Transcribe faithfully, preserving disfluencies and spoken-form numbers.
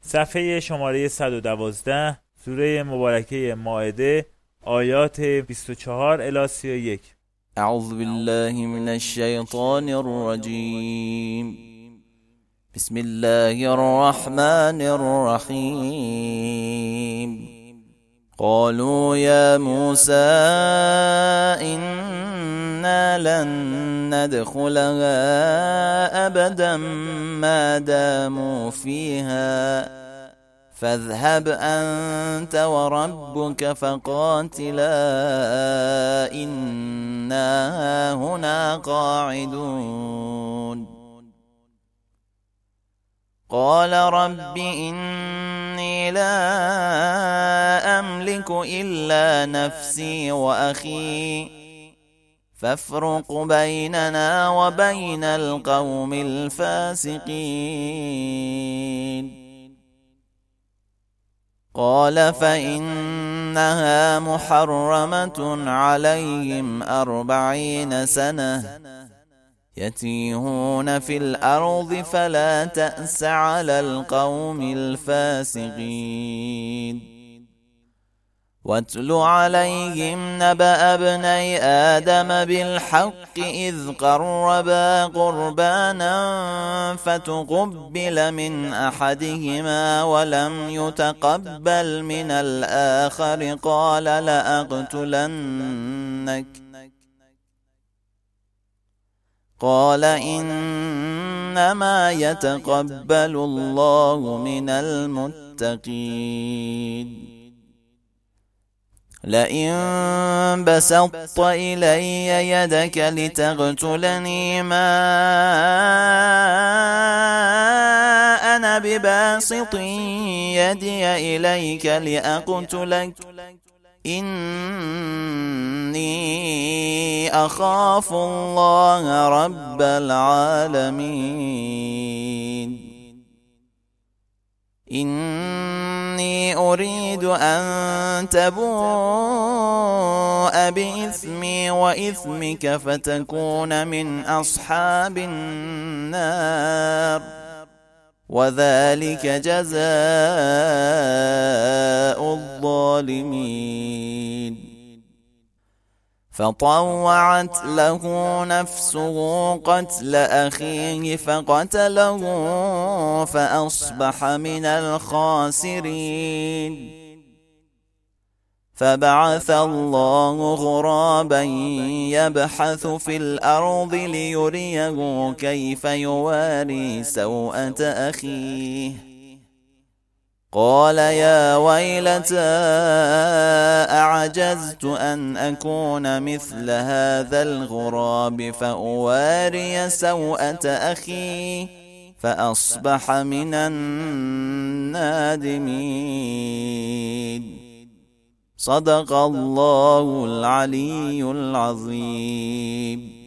صفحه شماره صد و دوازده، سوره مبارکه مائده، آیات بیست و چهار الی سی و یک. اعوذ بالله من الشیطان الرجیم. بسم الله الرحمن الرحیم. قالوا يا موسى إنا لن ندخلها أبدا ما داموا فيها فاذهب أنت وربك فقاتلا إنا هنا قاعدون. قال رب إني لا أملك إلا نفسي وأخي فافرق بيننا وبين القوم الفاسقين. قال فإنها محرمة عليهم أربعين سنة يتيهون في الأرض فلا تأس على القوم الفاسقين. واتل عليهم نبأ ابني آدم بالحق إذ قربا قربانا فتقبل من أحدهما ولم يتقبل من الآخر قال لأقتلنك قال إنما يتقبل الله من المتقين. لئن بسطت إلي يدك لتقتلني ما أنا بباسط يدي إليك لأقتلك إني أخاف الله رب العالمين. إني أريد أن تبوء بإثمي وإثمك فتكون من أصحاب النار وذلك جزاء الظالمين. فطوعت له نفسه قتل أخيه فقتله فأصبح من الخاسرين. فبعث الله غرابا يبحث في الأرض ليريه كيف يواري سوءة أخيه. قال يا ويلتى أعجزت أن أكون مثل هذا الغراب فأواري سوءة أخي فأصبح من النادمين. صدق الله العلي العظيم.